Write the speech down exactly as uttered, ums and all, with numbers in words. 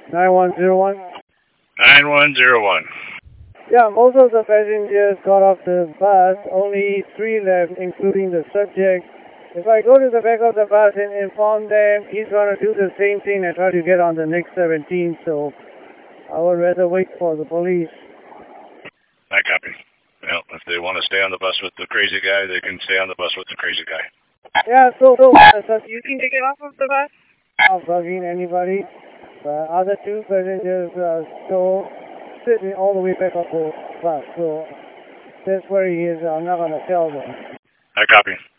nine one zero one. nine one zero one. Yeah, most of the passengers got off the bus. Only three left, including the subject. If I go to the back of the bus and inform them, he's going to do the same thing and try to get on the next seventeen, so I would rather wait for the police. I copy. Well, if they want to stay on the bus with the crazy guy, they can stay on the bus with the crazy guy. Yeah, so, so, uh, so you can take it off of the bus? Not bugging anybody. The other two passengers are still sitting all the way back up the bus, so that's where he is. I'm not going to tell them. I copy.